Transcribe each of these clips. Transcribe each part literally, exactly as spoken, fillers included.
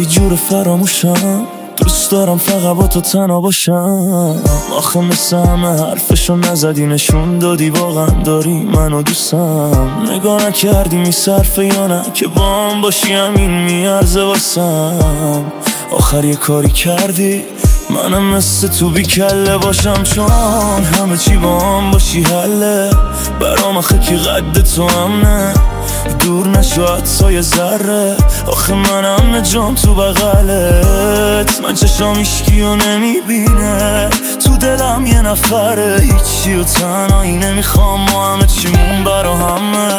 هیچ جور فراموشم، دوست دارم فقط با تو تنها باشم. آخه مثل همه حرفشو نزدی، نشون دادی واقعا داری منو دوستم. نگاه نکردی میصرفه یا نه که با هم باشی همین میارزه واسم. آخر یه کاری کردی منم مثل تو بی کله باشم، چون همه چی با هم باشی حله برام. آخه کی قد تو هم نه، دور نشو حتی یه ذره. آخه منم جام تو بغلت، من چشام هیچکی رو نمیبینه، تو دلم یه نفره، هیچی و تنهایی نمیخوام، ما همه چیمون برا همه.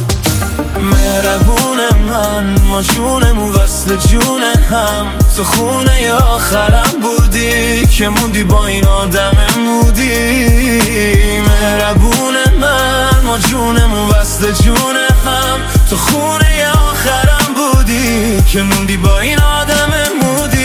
مهربون من، ما جونمون وصل جون هم، تو خونه ی آخرم بودی که موندی با این آدم مودی. مهربون من، ما جونمون وصل جون هم، تو خونه ی آخرم بودی که موندی با این آدم مودی.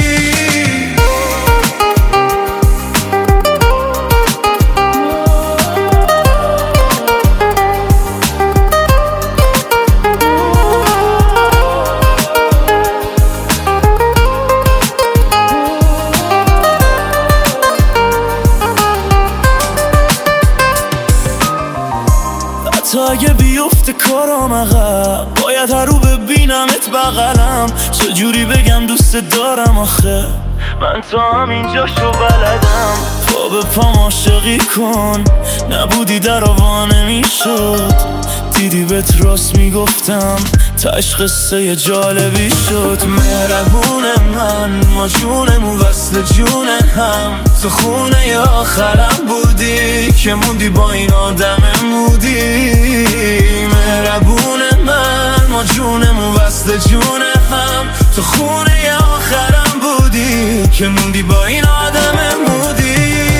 تا اگه بیفته کارام عقب، باید هر رو ببینمت بغلم. چجوری بگم دوست دارم آخه من تا همینجاشو بلدم. پا به پام عاشقی کن، نبودی در آوا نمیشد. دیدی بهت راست میگفتم، تاش قصه جالبی شد. مهربون من، ما جونمون وصل جون هم، تو خونه ی آخرم بودی که موندی با این آدم مودی. مهربون من، ما جونمون وصل جون هم، تو خونه ی آخرم بودی که موندی با این آدم مودی.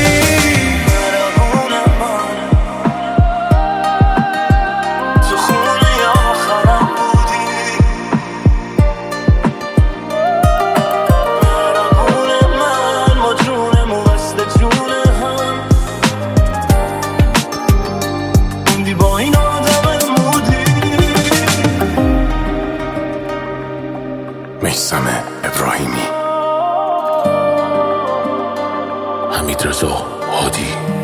میثم ابراهیمی، حمیدرضا هادی.